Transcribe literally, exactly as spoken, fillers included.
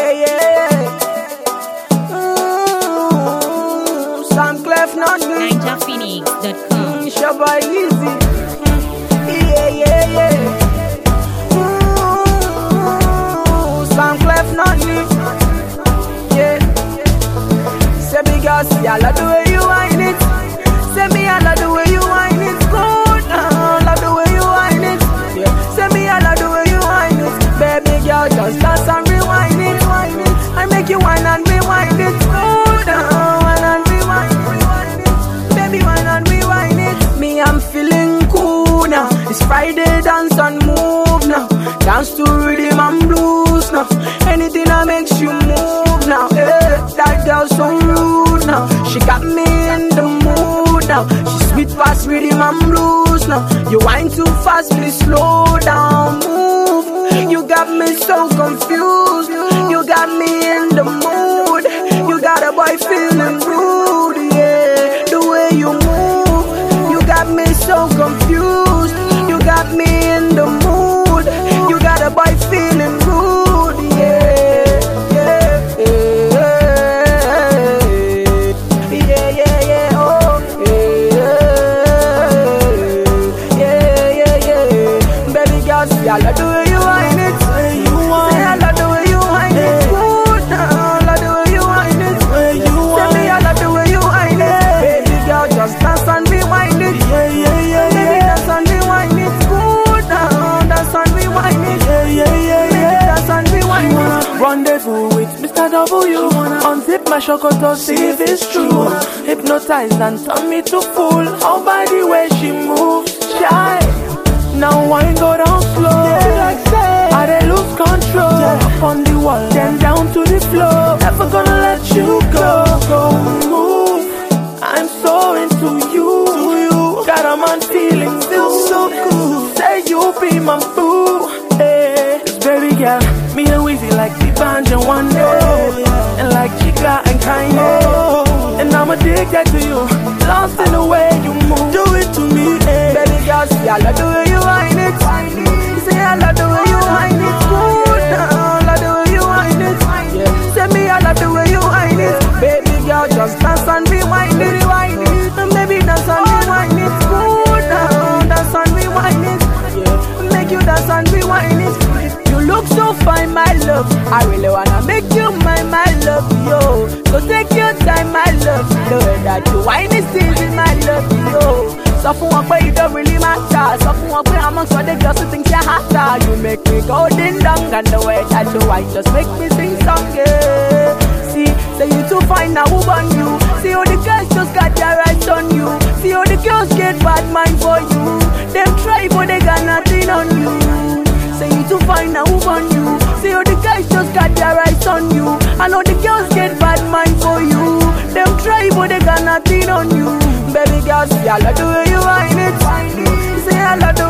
Yeah, yeah. Mm, Sam Clef, not me. ninja phoenix dot com. It's your boy Easy. Yeah, yeah, yeah. Mm, Sam Clef, not me. Yeah. Say me girl, see I love the way you whine it. Say me I love the way you whine it. Good, uh, love the way you whine it. Yeah. Say me I love the way you whine it. Baby girl, just dance and rewind it, whine it. I make you whine and rewind it. Good, uh, whine and rewind it. Baby, whine and rewind it. Me, I'm feeling cool now. It's Friday, dance and move now. Dance to rhythm and blues now. Anything that makes you move now. Hey, that girl so rude now. She got me in the mood now. She sweet past rhythm and blues now. You whine too fast, please slow down, move. You got me so confused. You got me in the mood. You got a boy feeling rude, yeah. The way you move, you got me so confused. You got me in the mood. You got a boy feeling rude, yeah, yeah, yeah, yeah, yeah, yeah, oh, yeah, yeah, yeah, yeah. Baby girl, see I love the way you whine it. Say I love the way you whine it. Good, I love the way you whine it. Say me I love the way you whine it. Baby girl, just dance and rewind it. Yeah, yeah, yeah, baby, dance and rewind it. Good, dance and rewind it. Yeah, yeah, yeah, baby, dance and rewind it. Rendezvous with Mister W. Unzip my chocolate, see if it's true. Hypnotize and turn me to fool. How by the way she moves, shy. Now wine go down slow. I dey lose control. Up on the wall, then down to the floor. Never gonna let you go. Go move. I'm so into you. Got a man feeling feels so cool. Say you be my boo. Hey, cause baby girl, me and Weezy like the band and one day, and like Chica and Kanye. And I'm addicted to you, lost in the way you move. Do it to me, hey. Baby girl, see I love the way you whine it. Say I love the way you whine it. Good, I love the way you whine it. Yeah. Say me I love the way you whine it. Baby girl, just dance and rewind it, rewind it. And baby dance and rewind it. Good, uh, dance and rewind it. Yeah. Make you dance and rewind it. You look so fine, my love. I really wanna make you mine, my love, yo. So take your time, my love. The way that you whine is easy, my love, yo. So for one way you don't really matter. So for one way amongst all the girls who think you're hotter. You make me go ding dong, and the way that you whine just make me sing song, yeah. See, say you too fine, now who on you? See how the girls just got their eyes on you. See how the girls get bad mind for you. Them try but they got nothing on you. Say you too fine, now who on you? See how the guys just got their eyes on you. I know the girls get bad mind for you. Them try but they got nothing on you. Baby girl, see I love the way you whine it. Say I love the